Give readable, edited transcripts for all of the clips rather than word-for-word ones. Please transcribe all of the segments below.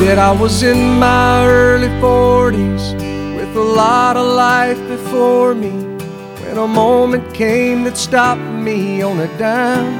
said I was in my early 40s with a lot of life before me, when a moment came that stopped me on a dime.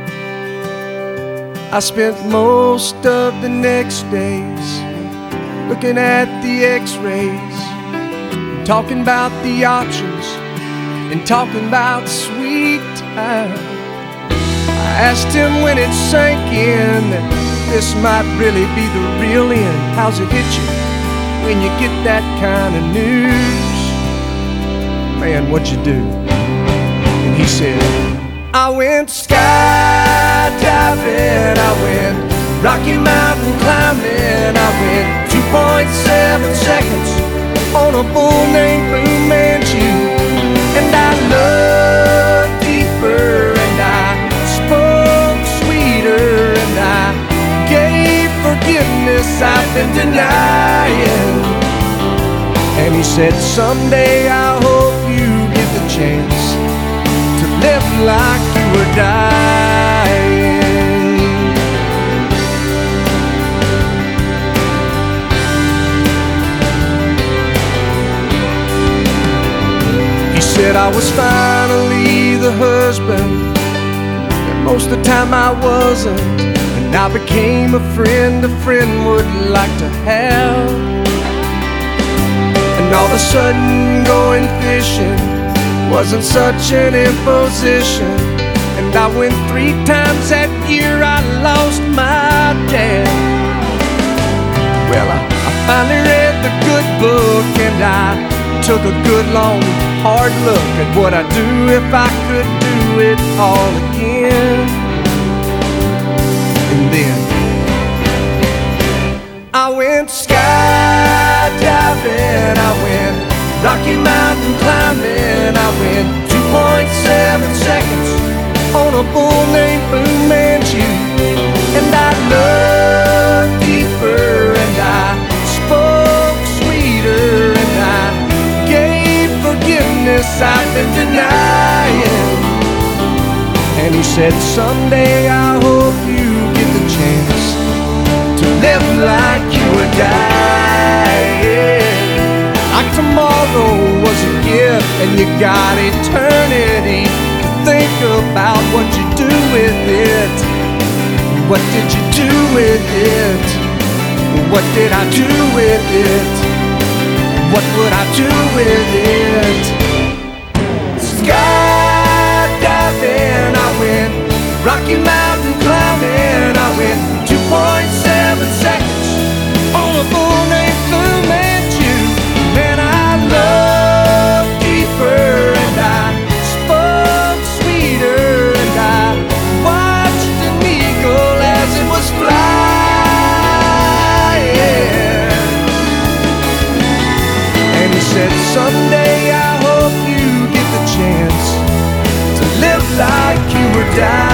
I spent most of the next days looking at the x-rays, talking about the options and talking about sweet time. I asked him when it sank in that this might really be the real end. How's it hit you when you get that kind of news? Man, what'd you do? And he said, I went skydiving, I went Rocky Mountain climbing, I went 2.7 seconds on a bull named Fu Manchu. And I looked deeper and I spoke sweeter and I gave forgiveness I've been denying. And he said, someday I hope you get the chance to live like you were dying. He said I was finally the husband that most of the time I wasn't, and I became a friend would like to have. And all of a sudden going fishing wasn't such an imposition, and I went 3 times that year. I lost my dad. Well, I finally read the good book, and I took a good long hard look at what I'd do if I could do it all again. And then I went skydiving, I went Rocky Mountain climbing, I went 2.7 seconds on a bull named Fu Manchu. And I looked deeper and I spoke sweeter and I gave forgiveness I've been denying. And he said, someday I hope you get the chance to live like you were dying. Like tomorrow was a gift and you got eternity to think about what you do with it. What did you do with it? What did I do with it? What would I do with it? Skydiving, I went Rocky Mountain climbing, I went 2.7 seconds on a bull named Fu Manchu. And I looked deeper and I spoke sweeter and I watched an eagle as it was flying. And he said, someday I hope you get the chance to live like you were dying.